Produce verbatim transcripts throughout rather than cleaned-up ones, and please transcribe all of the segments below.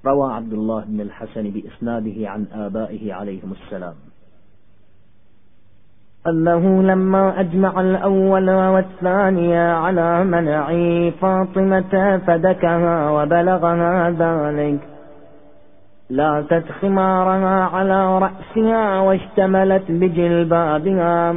روى عبد الله بن الحسن بإسناده عن آبائه عليهم السلام أنه لما أجمع الأول والثاني على منع فاطمة فدكها وبلغها ذلك لاتت خمارها على رأسها واشتملت بجلبابها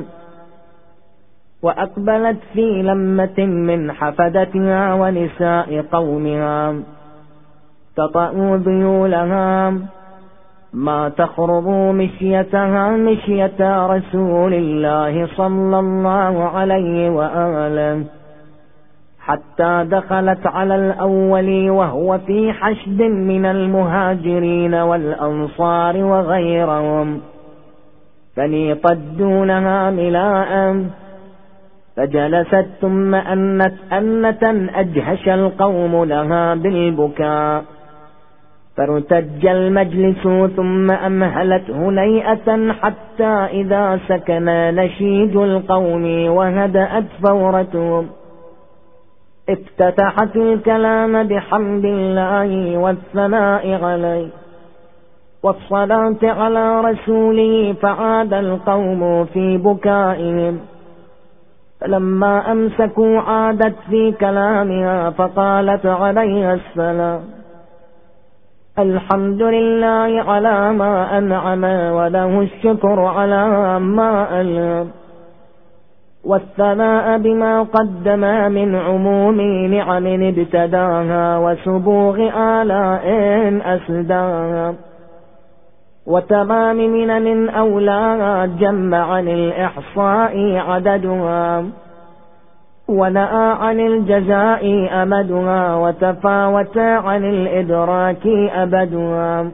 وأقبلت في لمة من حفدتها ونساء قومها تطأ ذيولها ما تخرب مشيتها مشية رسول الله صلى الله عليه وآله حتى دخلت على الأول وهو في حشد من المهاجرين والأنصار وغيرهم فنيطت دونها ملاء فجلست ثم أنت أنة أجهش القوم لها بالبكاء فارتج المجلس ثم أمهلت هنيئة حتى إذا سكن نشيد القوم وهدأت فورتهم افتتحت الكلام بحمد الله والثناء عليه والصلاة على رسوله فعاد القوم في بكائهم فلما أمسكوا عادت في كلامها فقالت عليه السلام الحمد لله على ما أنعم وله الشكر على ما ألهم والثناء بما قدم من عموم نعم ابتداها وسبوغ آلاء أسداها وتمام منن أولاها جمع عن الإحصاء عددها ونأى عن الجزاء أمدها وتفاوت عن الإدراك أبدها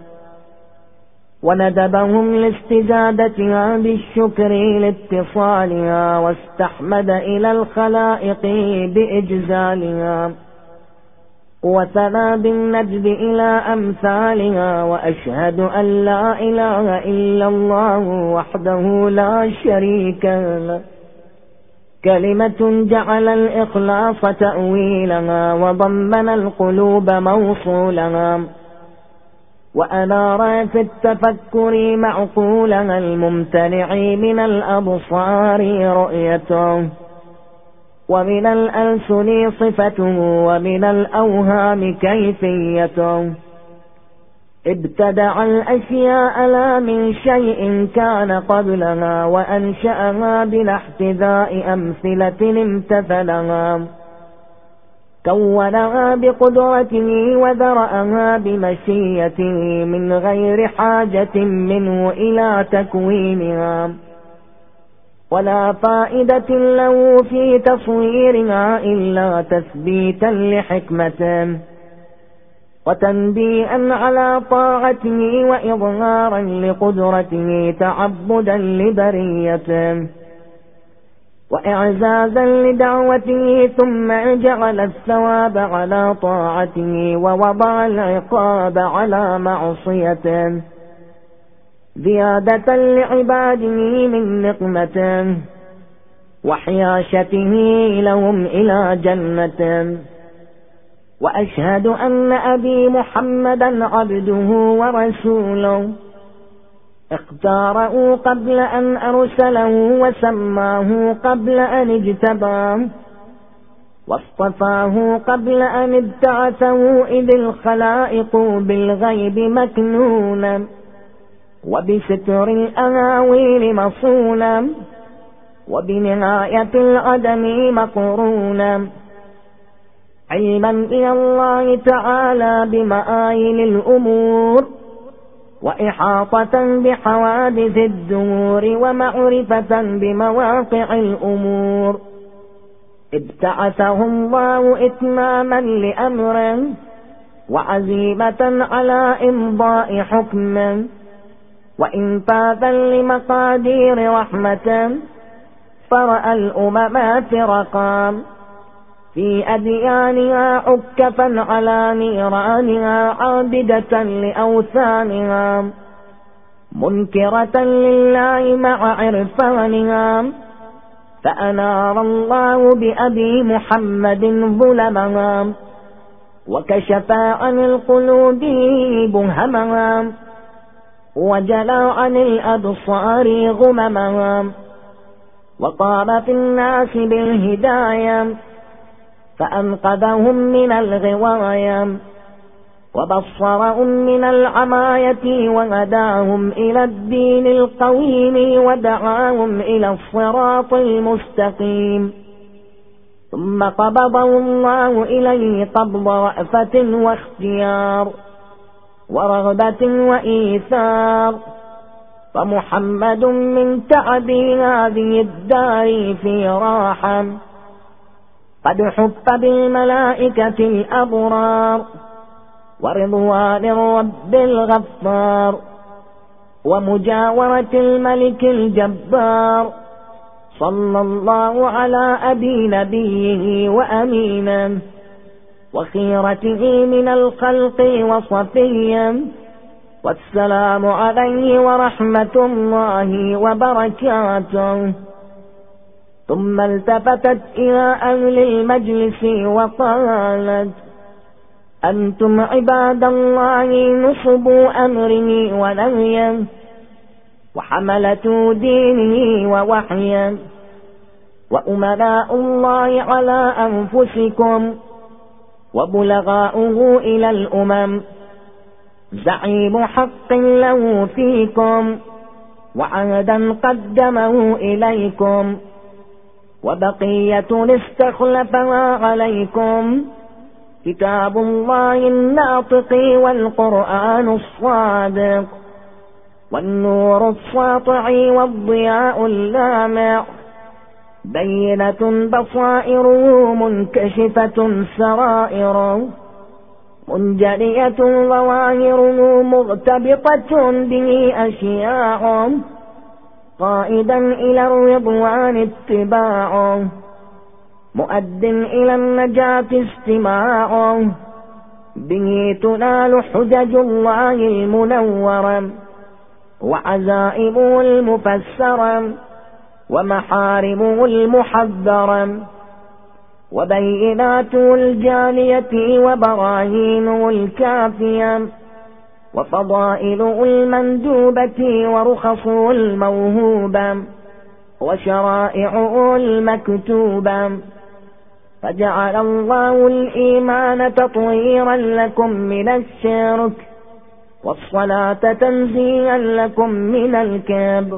وندبهم لاستزادتها بالشكر لاتصالها واستحمد إلى الخلائق بإجزالها وثنى بالندب إلى أمثالها وأشهد أن لا إله إلا الله وحده لا شريك له كلمة جعل الإخلاص تأويلها وضمن القلوب موصولها وأنار في التفكر معقولها الممتنع من الأبصار رؤيته ومن الألسن صفته ومن الأوهام كيفيته ابتدع الأشياء لا من شيء كان قبلها وأنشأها بلا احتذاء أمثلة امتثلها كونها بقدرته وذرأها بمشيته من غير حاجة منه إلى تكوينها ولا فائدة له في تصويرها إلا تثبيتا لحكمته وتنبيئا على طاعته وإظهارا لقدرته تعبدا لبريته وإعزازا لدعوته ثم جعل الثواب على طاعته ووضع العقاب على معصيته زيادة لعباده من نقمته وحياشته لهم إلى جنته وأشهد أن أبي محمدا عبده ورسوله اختاره قبل أن أرسله وسماه قبل أن اجتباه واصطفاه قبل أن ابتعثه إذ الخلائق بالغيب مكنونا وبستر الأهاويل مصونا وبنهاية العدم مقرونا علما إلى الله تعالى بمآيل الأمور وإحاطة بحوادث الدهور ومعرفة بمواقع الأمور ابتعثه الله إتماما لأمره وعزيمة على إمضاء حكمه وإنفاذا لمقادير رحمة فرأى الأمم فرقا في أديانها عكفا على نيرانها عابدة لأوثانها منكرة لله مع عرفانها فأنار الله بأبي محمد ظلمها وكشف عن القلوب بهمها وجلى عن الأبصار غممها وقام في الناس بالهداية فأنقذهم من الغواية وبصرهم من العماية وهداهم إلى الدين القويم ودعاهم إلى الصراط المستقيم ثم قبضه الله إليه قبض رأفة واختيار ورغبة وإيثار فمحمد من تعب هذه الدار في راحة قد حف بالملائكة الأبرار ورضوان الرب الغفار ومجاورة الملك الجبار صلى الله على أبي نبيه وأمينه وخيرته من الخلق وصفيه والسلام عليه ورحمة الله وبركاته. ثم التفتت إلى أهل المجلس وقالت أنتم عباد الله نصب أمره ونهيه وحملة دينه ووحيه وأملاء الله على أنفسكم وبلغاؤه إلى الأمم زعيم حق له فيكم وعهدا قدمه إليكم وبقية استخلفها عليكم كتاب الله الناطق والقرآن الصادق والنور الساطع والضياء اللامع بينة بصائره منكشفة سرائره منجلية ظواهره مغتبطة به أشياء قائدا إلى الرضوان اتباعه مؤد إلى النجاة استماعه به تنال حجج الله المنورة وعزائمه المفسرة ومحارمه المحذرة وبيناته الجالية وبراهينه الكافية وفضائله المندوبة ورخصه الموهوبة وشرائعه المكتوبة فجعل الله الإيمان تطهيرا لكم من الشرك والصلاة تنزيها لكم من الكبر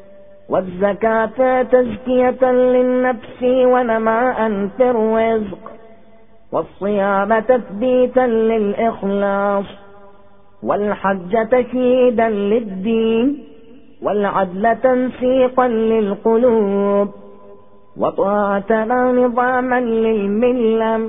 والزكاة تزكية للنفس ونماء في الرزق والصيام تثبيتا للإخلاص والحج تشييدا للدين والعدل تنسيقا للقلوب وطاعتنا نظاما للملة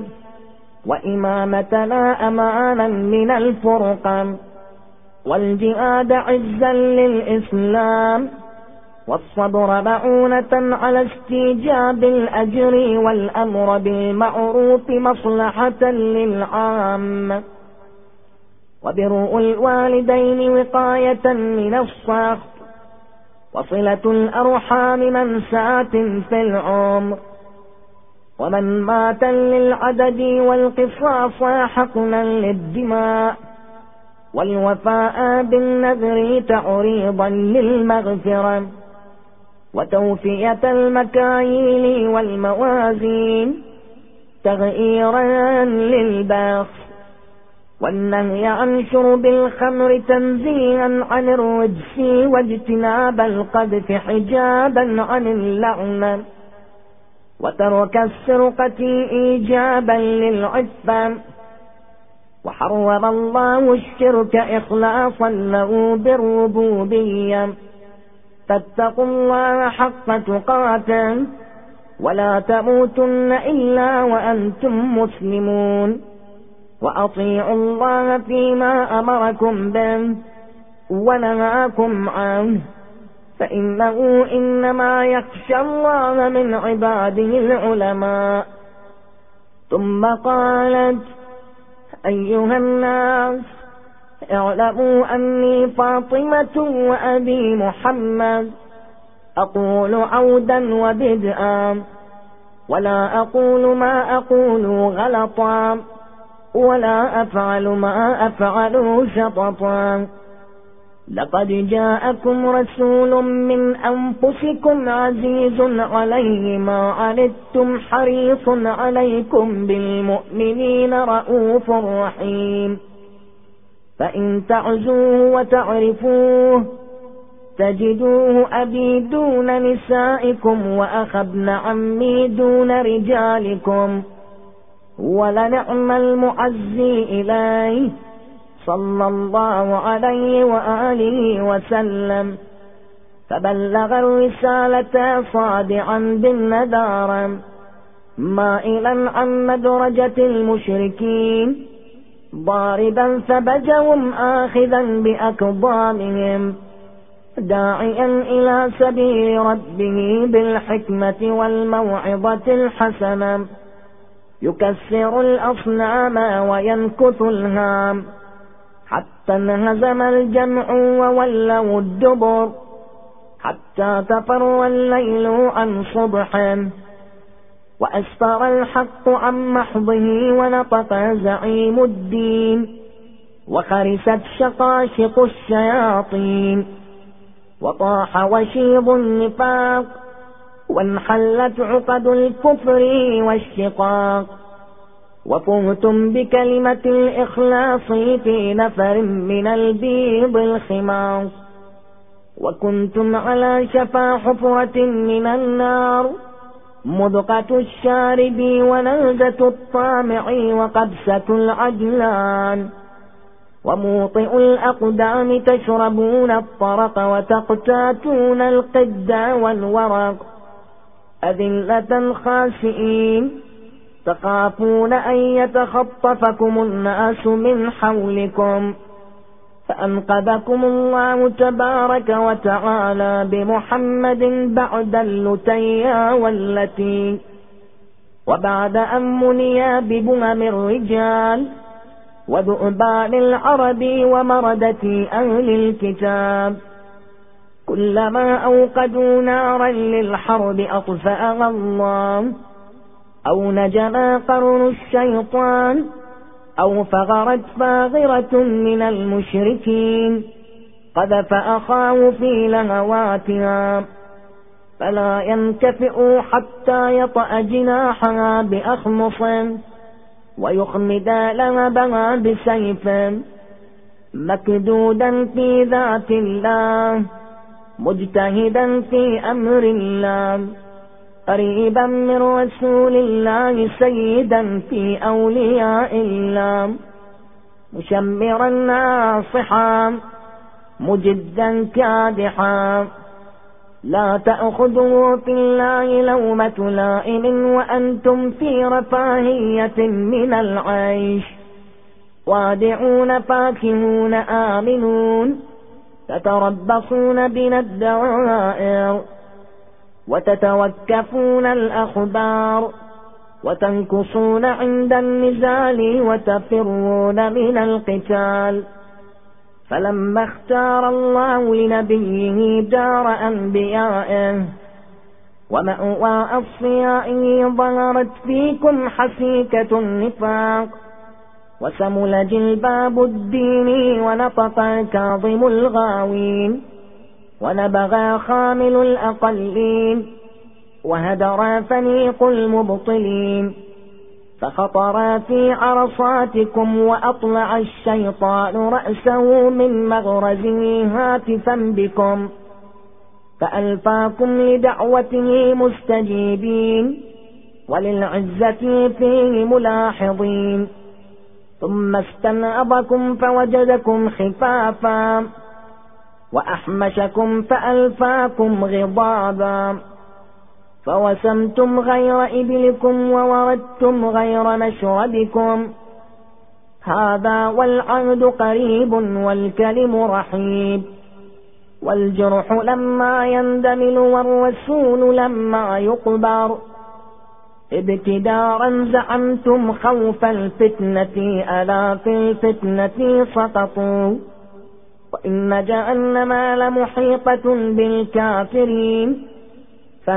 وإمامتنا أمانا من الفرقة والجهاد عزا للإسلام والصبر معونة على استيجاب الأجر والأمر بالمعروف مصلحة للعامة وبر الوالدين وقاية من السخط وصلة الأرحام منساة في العمر ومن مات للعدد والقصاص حقنا للدماء والوفاء بالنذر تعريضا للمغفرة وتوفية المكاييل والموازين تغييرا للبخس والنهي عن شرب الخمر تنزيها عن الرجس واجتناب القذف حجابا عن اللعنة وترك السرقة إيجابا للعفة وحرم الله الشرك إخلاصا له بالربوبية فاتقوا الله حق تقاته ولا تموتن إلا وأنتم مسلمون وأطيعوا الله فيما أمركم به ونهاكم عنه فإنه إنما يخشى الله من عباده العلماء. ثم قالت أيها الناس اعلموا أني فاطمة وأبي محمد أقول عودا وبدءا ولا أقول ما أقول غلطا ولا أفعل ما أفعل شططا. لقد جاءكم رسول من أنفسكم عزيز عليه ما عنتم حريص عليكم بالمؤمنين رؤوف رحيم. فإن تعزوه وتعرفوه تجدوه أبي دون نسائكم وأخبن عمي دون رجالكم، ولنعم المعزي إليه صلى الله عليه وآله وسلم. فبلغ الرسالة صادعا بالندارة مائلا عن مدرجة المشركين ضاربا ثبجهم آخذا بأكظامهم داعيا إلى سبيل ربه بالحكمة والموعظة الحسنة يكسر الأصنام وينكث الهام حتى انهزم الجمع وولوا الدبر حتى تفر الليل عن صبحه وأسفر الحق عن محضه ونطق زعيم الدين وخرست شقاشق الشياطين وطاح وشيض النفاق وانحلت عقد الكفر والشقاق. وفوتم بكلمة الإخلاص في نفر من البيض الخماص وكنتم على شفا حفرة من النار مذقة الشارب ونلزة الطامع وقبسة العجلان وموطئ الأقدام تشربون الطرق وتقتاتون القدا والورق أذلة خاشئين تخافون أن يتخطفكم الناس من حولكم فأنقذكم الله تبارك وتعالى بمحمد بعد اللتيا والتي وبعد أن منيا ببهم الرجال وذؤبان العرب ومردة أهل الكتاب كلما أوقدوا نارا للحرب أطفأها الله أو نجما قرن الشيطان أو فغرت فاغرة من المشركين قذف أخاه في لهواتها فلا ينكفئ حتى يطأ جناحها بأخمص ويخمد لهبها بسيف مكدودا في ذات الله مجتهدا في أمر الله قريبا من رسول الله سيدا في أولياء الله مشمرا ناصحا مجدا كادحا لا تأخذوا في الله لومة لائم وأنتم في رفاهية من العيش وادعون فاكهون آمنون تتربصون بنا الدوائر وتتوكفون الأخبار وتنكصون عند النزال وتفرون من القتال. فلما اختار الله لنبيه دار أنبيائه ومأوى أصفيائه ظهرت فيكم حسيكة النفاق وسمل جلباب الدين ونطق كاظم الغاوين ونبغى خامل الأقلين وهدر فنيق المبطلين فخطر في عرصاتكم وأطلع الشيطان رأسه من مغرزه هاتفا بكم فألفاكم لدعوته مستجيبين وللعزة فيه ملاحظين ثم استنأبكم فوجدكم خفافا وأحمشكم فألفاكم غضابا فوسمتم غير إبلكم ووردتم غير مشربكم هذا والعهد قريب والكلم رحيب والجرح لما يندمل والرسول لما يقبر ابتدارا زعمتم خوف الفتنة ألا في الفتنة سقطوا وإن جهنم لمحيطة بالكافرين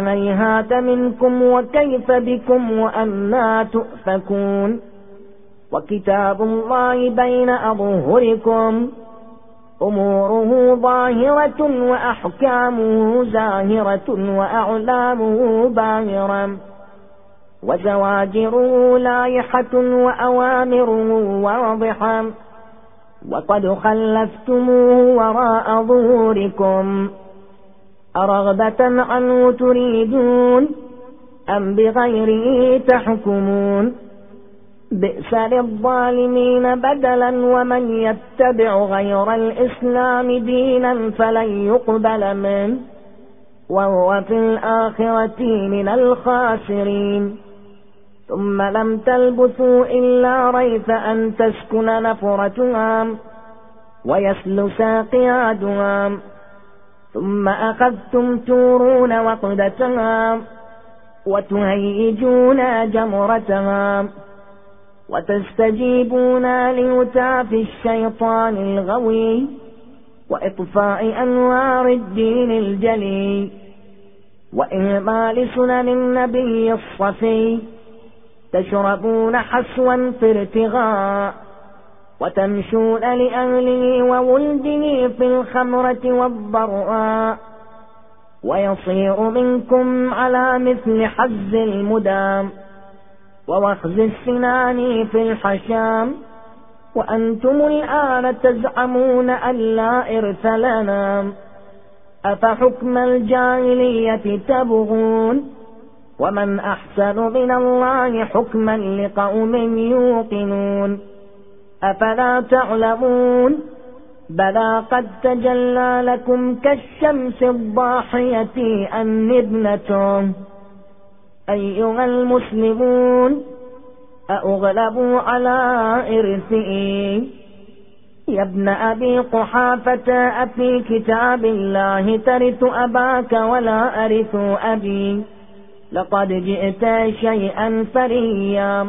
فهيهات منكم وكيف بكم وأنى تؤفكون وكتاب الله بين أظهركم أموره ظاهرة وأحكامه زاهرة وأعلامه باهرة وزواجره لايحة وأوامره واضحة وقد خلفتموه وراء ظهوركم أرغبة عنه تريدون أم بغيره تحكمون بئس للظالمين بدلا ومن يتبع غير الإسلام دينا فلن يقبل منه وهو في الآخرة من الخاسرين ثم لم تلبثوا إلا ريث أن تسكن نفرتها ويسلس قيادها ثم أخذتم تورون وقدتها وتهيجون جمرتها وتستجيبون لهتاف الشيطان الغوي وإطفاء أنوار الدين الجلي وإهمال سنن النبي الصفي تشربون حسوا في ارتغاء وتمشون لأهله وولده في الخمرة والضراء ويصير منكم على مثل حز المدام ووخز السنان في الحشام وأنتم الآن تزعمون أن لا إرث لنا أفحكم الجاهلية تبغون ومن أحسن من الله حكما لقوم يوقنون أفلا تعلمون بلى قد تجلى لكم كالشمس الضاحية أني ابنته أيها المسلمون أأغلبوا على إرثئي يا ابن أبي قحافة أفي كتاب الله ترث أباك ولا أرث أبي لقد جئت شيئا فريا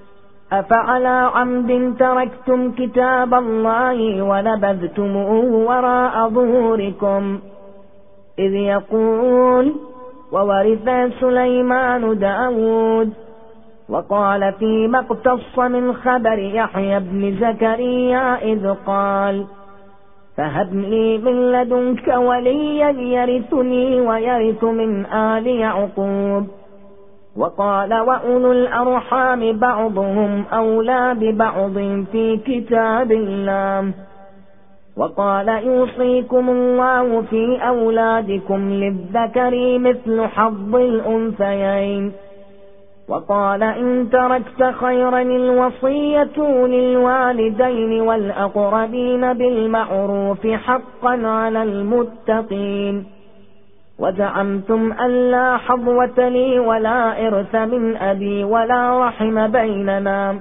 أفعلى عمد تركتم كتاب الله ونبذتموه وراء ظهوركم إذ يقول وورث سليمان داود وقال فيما اقتص من خبر يحيى بن زكريا إذ قال فهب لي من لدنك وليا يرثني ويرث من آل يعقوب وقال وأولو الأرحام بعضهم أولى ببعض في كتاب الله وقال يوصيكم الله في أولادكم للذكر مثل حظ الأنثيين وقال إن تركت خيرا الوصية للوالدين والأقربين بالمعروف حقا على المتقين وزعمتم أن لا حظوة لي ولا إرث من أبي ولا رحم بيننا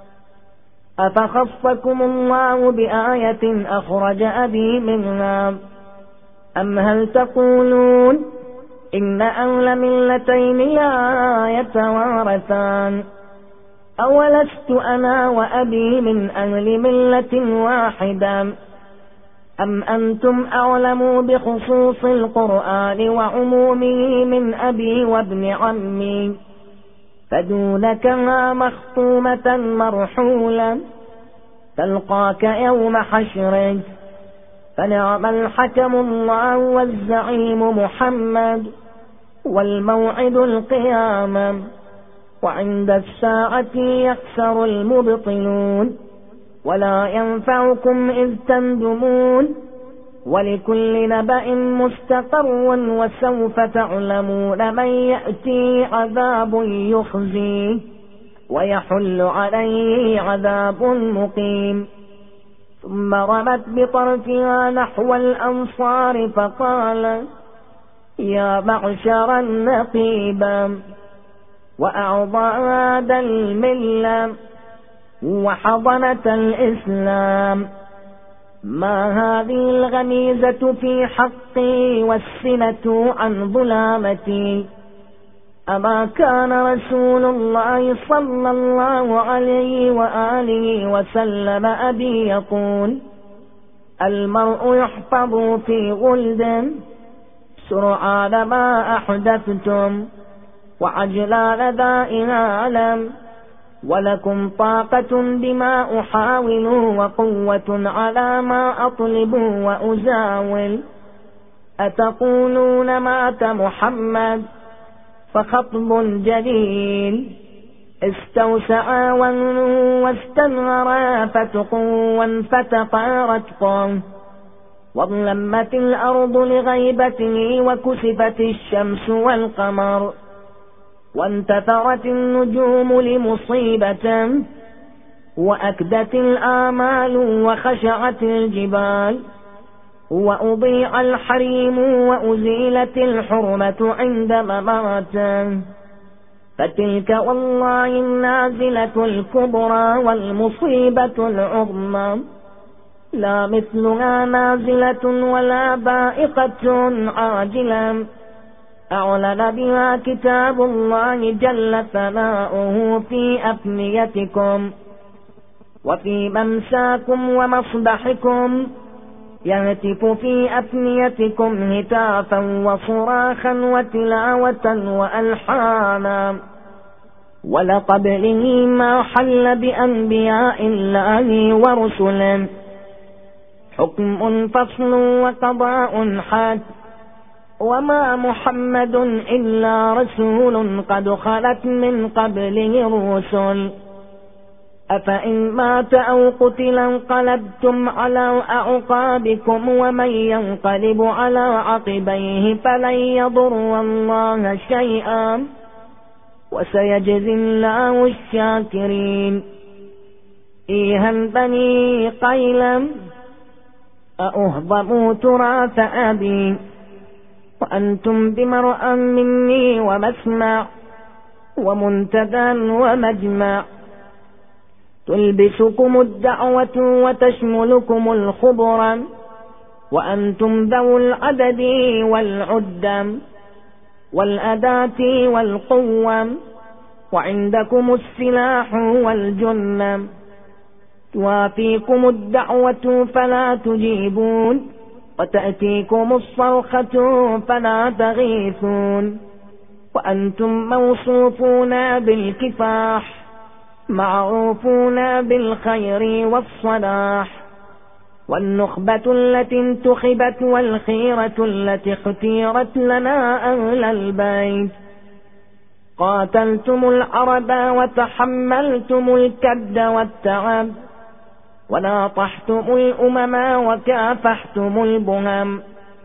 أفخصكم الله بآية أخرج أبي منها أم هل تقولون إن أهل ملتين لا يتوارثان أولست أنا وأبي من أهل ملة واحدة أم أنتم أعلموا بخصوص القرآن وعمومه من أبي وابن عمي فدونكها مخطومة مرحولة تلقاك يوم حشرك فنعم الحكم الله والزعيم محمد والموعد القيامة وعند الساعة يخسر المبطلون ولا ينفعكم إذ تندمون ولكل نبأ مستقر وسوف تعلمون من يأتي عذاب يخزيه ويحل عليه عذاب مقيم ثم رمت بطرفها نحو الأنصار فقال يا معشر النقيب وأعضاد الملة وحضنة الإسلام ما هذه الغميزة في حقي والسنة عن ظلامتي أما كان رسول الله صلى الله عليه وآله وسلم أبي يقول المرء يحفظ في غلد سرعان ما أحدثتم وعجلان ذائها علم ولكم طاقة بما أحاول وقوة على ما أطلب وأزاول. أتقولون مات محمد فخطب جليل، استوسع واستنغر فتقوا وانفتقا رتقا، واظلمت الأرض لغيبته وكسفت الشمس والقمر، وانتثرت النجوم لمصيبة، وأكدت الآمال وخشعت الجبال، وأضيع الحريم وأزيلت الحرمة عند مماته. فتلك والله النازلة الكبرى والمصيبة العظمى، لا مثلها نازلة ولا بائقة عاجلة، أعلن بها كتاب الله جل ثناؤه في أفنيتكم وفي ممساكم ومصبحكم، يهتف في أفنيتكم هتافا وصراخا وتلاوة وألحانا، ولقبله ما حل بأنبياء الله ورسل، حكم فصل وقضاء حاد، وما محمد إلا رسول قد خلت من قبله الرسل، أفإن مات أو قتل انقلبتم على أعقابكم، ومن ينقلب على عقبيه فلن يضر الله شيئا، وسيجزي الله الشاكرين. إيها بني قيلم أأهضموا تراث أبي، وأنتم بمرأ مني ومسمع ومنتدى ومجمع، تلبسكم الدعوة وتشملكم الخبر، وأنتم ذو العدد والعدة والأداة والقوة، وعندكم السلاح والجنة، توافيكم الدعوة فلا تجيبون، وتأتيكم الصرخة فلا تغيثون، وأنتم موصوفون بالكفاح، معروفون بالخير والصلاح، والنخبة التي انتخبت والخيرة التي اختيرت لنا أهل البيت. قاتلتم العرب وتحملتم الكد والتعب، وناطحتم الأمم وكافحتم البهم.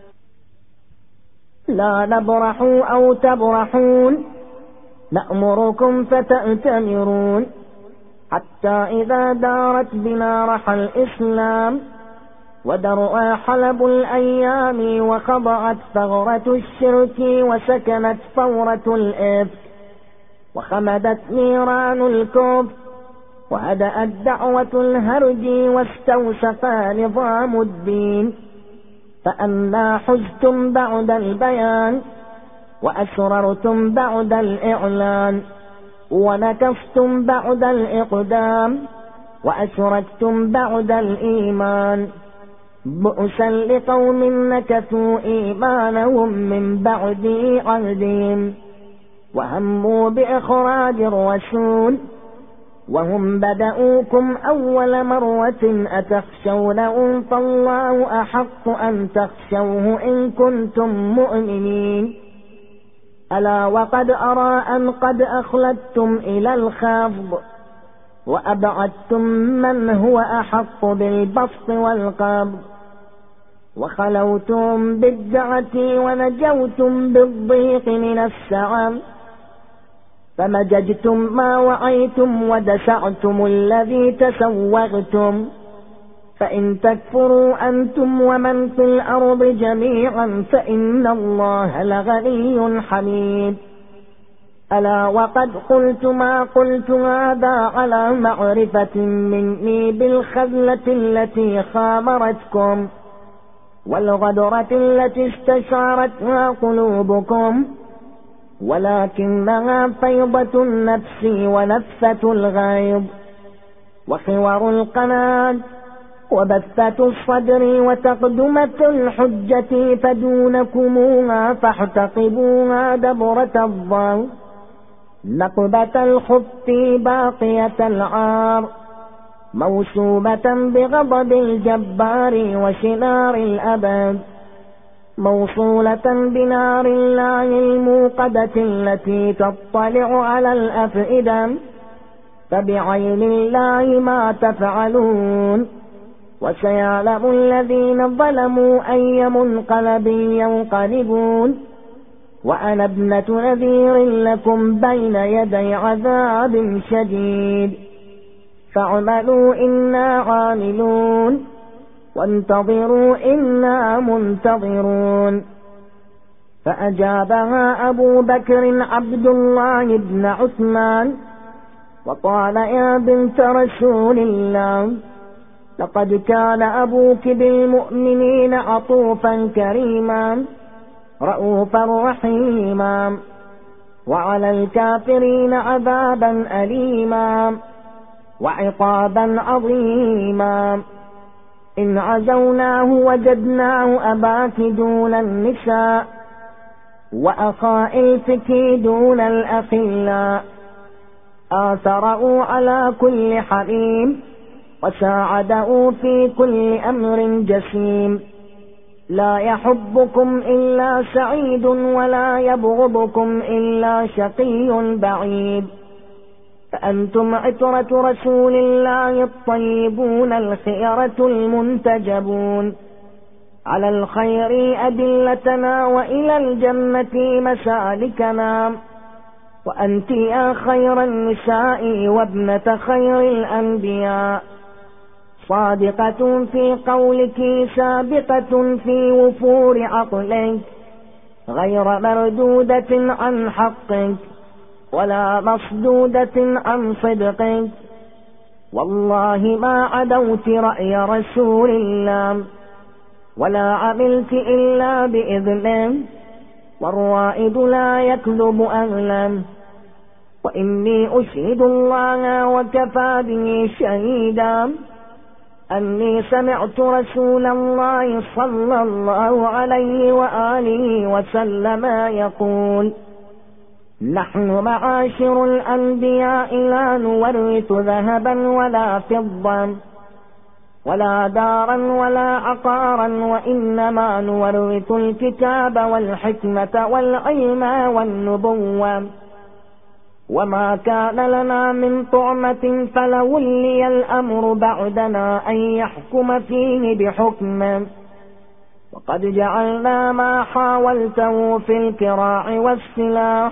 لا نبرح أو تبرحون، نأمركم فتأتمرون، حتى إذا دارت بنا رحى الإسلام، ودرأ حلب الأيام، وخضعت ثغرة الشرك، وسكنت ثورة الإفك، وخمدت نيران الكفر، وهدأت دعوة الهرج، واستوسق نظام الدين، فأنا حزتم بعد البيان، وأسررتم بعد الإعلان، ونكفتم بعد الإقدام، وأشركتم بعد الإيمان. بؤسا لقوم نكثوا إيمانهم من بعد عهدهم، وهموا بإخراج الرسول، وهم بدأوكم أول مرة، أتخشونهم فالله أحق أن تخشوه إن كنتم مؤمنين. ألا وقد أرى أن قد أخلدتم إلى الخفض، وأبعدتم من هو أحق بالبسط والقبض، وخلوتم بالدعة ونجوتم بالضيق من السعم، فمججتم ما وعيتم ودسعتم الذي تسوغتم. فإن تكفروا أنتم ومن في الأرض جميعا فإن الله لغني حميد. ألا وقد قلت ما قلت هذا على معرفة مني بالخذلة التي خامرتكم، والغدرة التي استشعرتها قلوبكم، ولكنها فيضة النفس ونفثة الغيظ، وحوار القناة، وبثة الصدر، وتقدمة الحجة، فدونكموها فاحتقبوها دبرة الضوء، نقبة الخف باقية العار موسومة بغضب الجبار وشنار الأبد موصولة بنار الله الموقدة التي تطلع على الأفئدة فبعين الله ما تفعلون وسيعلم الذين ظلموا أي منقلب ينقلبون وأنا ابنة نذير لكم بين يدي عذاب شديد فاعملوا إنا عاملون وانتظروا إنا منتظرون. فأجابها أبو بكر عبد الله بن عثمان وقال يا بنت رسول الله لقد كان أبوك بالمؤمنين عطوفا كريما رؤوفا رحيما وعلى الكافرين عذابا أليما وعقابا عظيما إن عزوناه وجدناه أباك دون النساء وأخائلتك دون الأخلاء آثروا على كل حليم وساعدوا في كل أمر جسيم لا يحبكم إلا سعيد ولا يبغضكم إلا شقي بعيد فأنتم عترة رسول الله الطيبون الخيرة المنتجبون على الخير أدلتنا وإلى الجنة مسالكنا وأنت يا خير النساء وابنة خير الأنبياء صادقة في قولك سابقة في وفور عقلك غير مردودة عن حقك ولا مصدودة عن صدقك والله ما عدوت رأي رسول الله ولا عملت إلا بإذنه والرائد لا يكذب أهلا وإني أشهد الله وكفى به شهيدا أني سمعت رسول الله صلى الله عليه وآله وسلم يقول نحن معاشر الأنبياء لا نورث ذهبا ولا فضة ولا دارا ولا عقارا وإنما نورث الكتاب والحكمة والعلم والنبوة وما كان لنا من طعمة فلولي الأمر بعدنا أن يحكم فيه بحكمه وقد جعلنا ما حاولته في الكراع والسلاح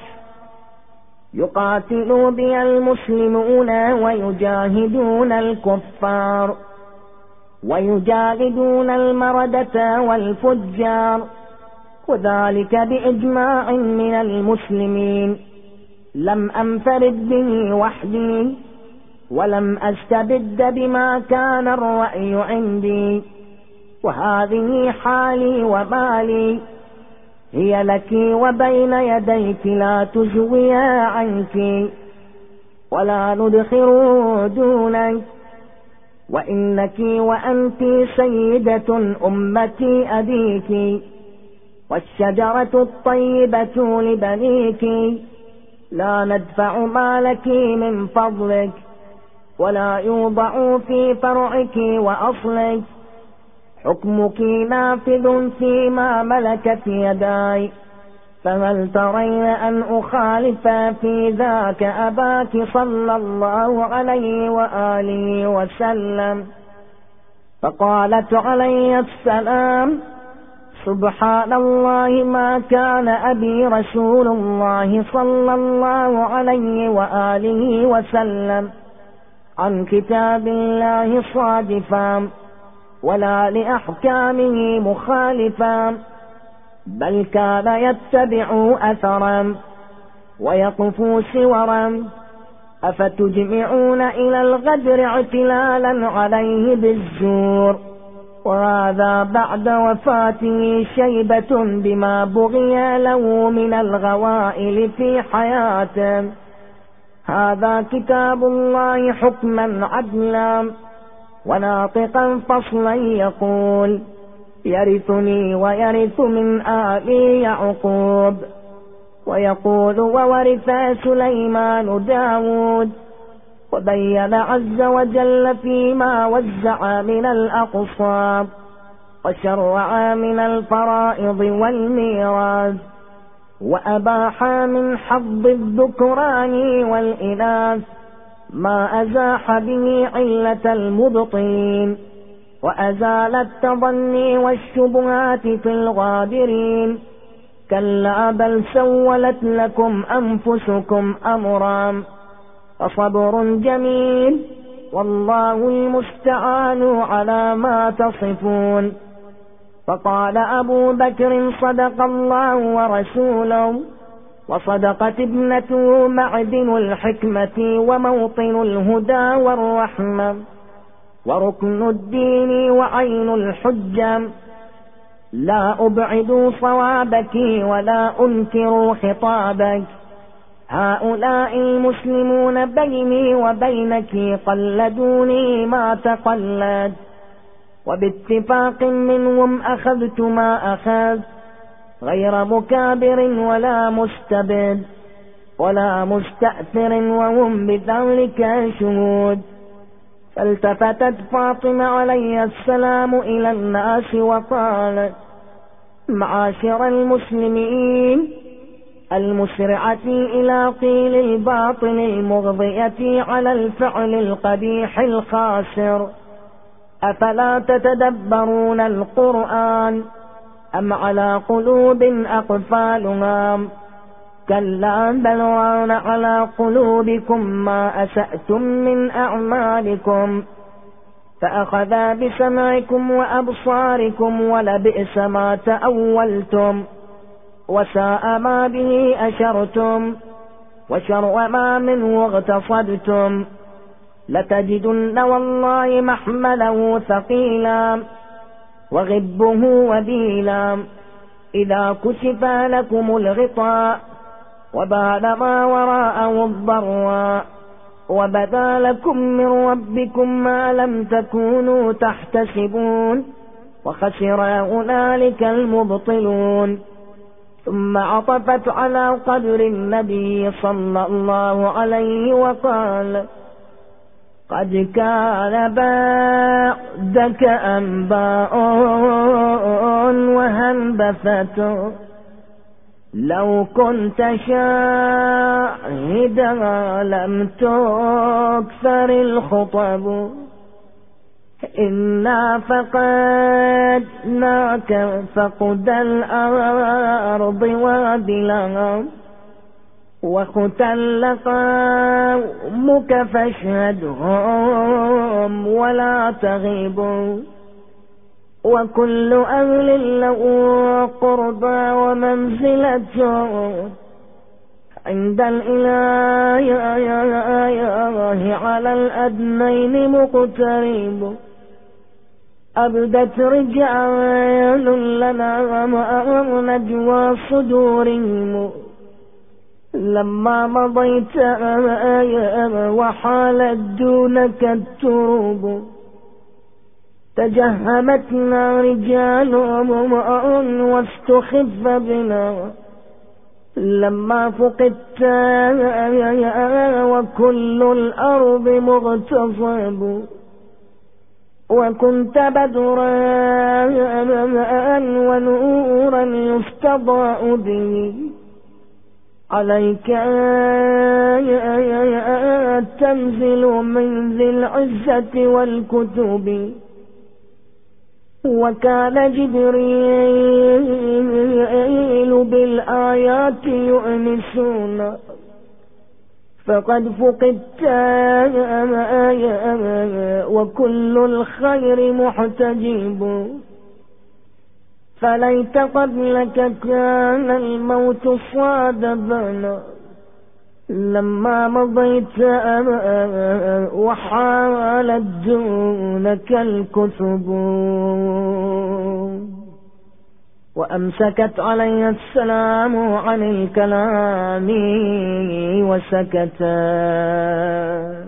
يقاتل بي المسلمون ويجاهدون الكفار ويجاهدون المردة والفجار وذلك بإجماع من المسلمين لم أنفرد به وحدي ولم أستبد بما كان الرأي عندي وهذه حالي ومالي هي لك وبين يديك لا تجويا عنك ولا ندخر دونك وإنك وأنت سيدة أمتي أبيك والشجرة الطيبة لبنيك لا ندفع مالك من فضلك ولا يوضع في فرعك وأصلك حكمك نافذ فيما ملكت يداي فهل ترين أن أخالف في ذاك أباك صلى الله عليه وآله وسلم فقالت عليه السلام سبحان الله ما كان أبي رسول الله صلى الله عليه وآله وسلم عن كتاب الله صادفا ولا لأحكامه مخالفا بل كان يتبع أثرا ويقف سورا أفتجمعون إلى الغدر اعتلالا عليه بالزور وهذا بعد وفاته شيبة بما بغي له من الغوائل في حياته هذا كتاب الله حكما عدلا وناطقا فصلا يقول يرثني ويرث من آل يعقوب ويقول وورث سليمان داود. وبين عز وجل فيما وزع من الأقصاب وشرع من الفرائض والميراث، وأباح من حظ الذكران والإناث ما أزاح به علة المبطين، وأزال التظني والشبهات في الغابرين. كلا بل سولت لكم أنفسكم أمرا فصبر جميل والله المستعان على ما تصفون. فقال أبو بكر صدق الله ورسوله، وصدقت ابنته معدن الحكمة وموطن الهدى والرحمة وركن الدين وعين الحجة. لا أبعد صوابك ولا أنكر خطابك. هؤلاء المسلمون بيني وبينك قلدوني ما تقلد، وباتفاق منهم أخذت ما أخذ، غير مكابر ولا مستبد ولا مستأثر، وهم بذلك شهود. فالتفتت فاطمة عليه السلام إلى الناس وقالت: معاشر المسلمين، المسرعة إلى قيل الباطل المغضية على الفعل القبيح الخاسر، أفلا تتدبرون القرآن أم على قلوب أقفالها؟ كلا بل ران على قلوبكم ما أسأتم من أعمالكم، فأخذا بسمعكم وأبصاركم ولبئس ما تأولتم، وساء ما به أشرتم، وشر ما منه اغتصبتم. لتجدن والله محمله ثقيلا وغبه وبيلا، إذا كشف لكم الغطاء وبان ما وراءه الضراء، وبدا لكم من ربكم ما لم تكونوا تحتسبون، وخسر هنالك المبطلون. ثم عطفت على قدر النبي صلى الله عليه وقال: قد كان بعدك أنباء وهنبثة، لو كنت شاهدا لم تكثر الخطب، إنا فقدناك فقد الأرض وابلها، وختل قومك فاشهدهم ولا تغيبوا، وكل أهل له قربى ومنزلة عند الإله على الأدنين مقترب. أبدت رجال لنا نجوى صدورهم لما مضيت وحالت دونك التروب، تجهمتنا رجال واستخف بنا لما فقدت، وكل الأرض مغتصب، وكنت بدرا ونورا يستضاء به، عليك تنزل من ذي العزة والكتب. وكان جبريل بالآيات يؤنسون، فقد فقدت وكل الخير محتجب، فليت قبلك كان الموت صادبنا لما مضيت وحالت دونك الكثب. وأمسكت عليه السلام عن الكلام وسكتا.